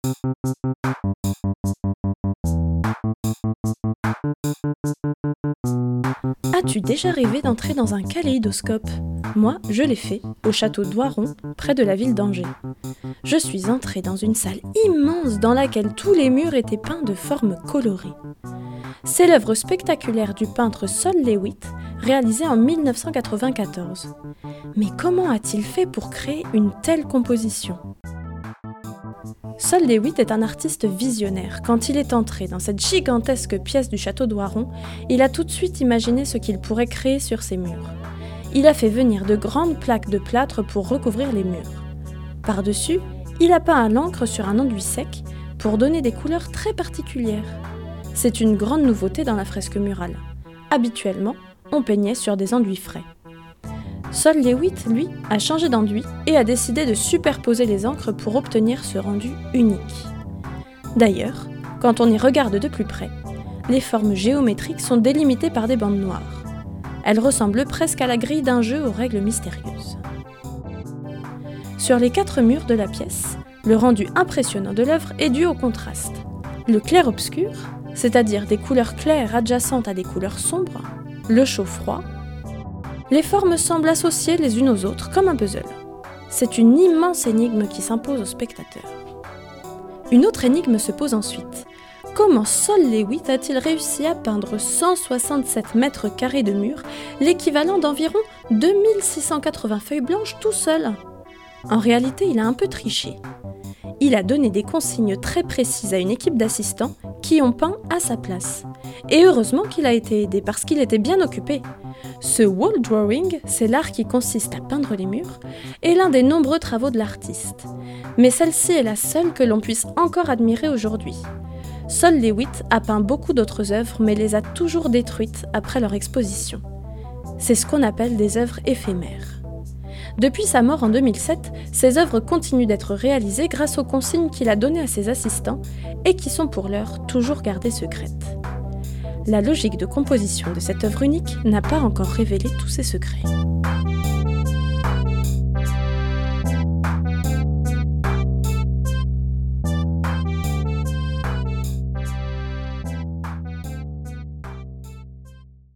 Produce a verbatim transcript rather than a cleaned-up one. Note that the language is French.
As-tu déjà rêvé d'entrer dans un kaléidoscope? Moi, je l'ai fait, au château d'Oiron, près de la ville d'Angers. Je suis entrée dans une salle immense dans laquelle tous les murs étaient peints de formes colorées. C'est l'œuvre spectaculaire du peintre Sol Lewitt, réalisée en mille neuf cent quatre-vingt-quatorze. Mais comment a-t-il fait pour créer une telle composition? Sol Lewitt est un artiste visionnaire. Quand il est entré dans cette gigantesque pièce du château d'Oiron, il a tout de suite imaginé ce qu'il pourrait créer sur ses murs. Il a fait venir de grandes plaques de plâtre pour recouvrir les murs. Par-dessus, il a peint à l'encre sur un enduit sec pour donner des couleurs très particulières. C'est une grande nouveauté dans la fresque murale. Habituellement, on peignait sur des enduits frais. Sol Lewitt, lui, a changé d'enduit et a décidé de superposer les encres pour obtenir ce rendu unique. D'ailleurs, quand on y regarde de plus près, les formes géométriques sont délimitées par des bandes noires. Elles ressemblent presque à la grille d'un jeu aux règles mystérieuses. Sur les quatre murs de la pièce, le rendu impressionnant de l'œuvre est dû au contraste. Le clair-obscur, c'est-à-dire des couleurs claires adjacentes à des couleurs sombres, le chaud-froid. Les formes semblent associées les unes aux autres comme un puzzle. C'est une immense énigme qui s'impose au spectateur. Une autre énigme se pose ensuite. Comment Sol Lewitt a-t-il réussi à peindre cent soixante-sept mètres carrés de mur, l'équivalent d'environ deux mille six cent quatre-vingts feuilles blanches tout seul? En réalité, il a un peu triché. Il a donné des consignes très précises à une équipe d'assistants qui ont peint à sa place. Et heureusement qu'il a été aidé parce qu'il était bien occupé. Ce wall drawing, c'est l'art qui consiste à peindre les murs, est l'un des nombreux travaux de l'artiste. Mais celle-ci est la seule que l'on puisse encore admirer aujourd'hui. Sol Lewitt a peint beaucoup d'autres œuvres mais les a toujours détruites après leur exposition. C'est ce qu'on appelle des œuvres éphémères. Depuis sa mort en deux mille sept, ses œuvres continuent d'être réalisées grâce aux consignes qu'il a données à ses assistants et qui sont pour l'heure toujours gardées secrètes. La logique de composition de cette œuvre unique n'a pas encore révélé tous ses secrets.